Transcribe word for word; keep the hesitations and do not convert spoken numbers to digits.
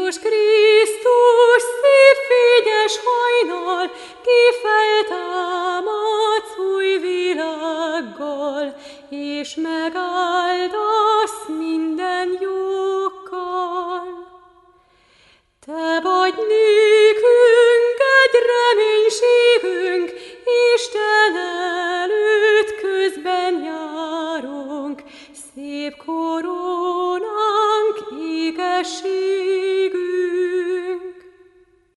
Jézus Krisztus szép fényes hajnal, ki feltámadsz új világgal, és megáldasz minden jókkal. Te vagy nékünk egy reménységünk, Isten előtt közben járunk, szép kor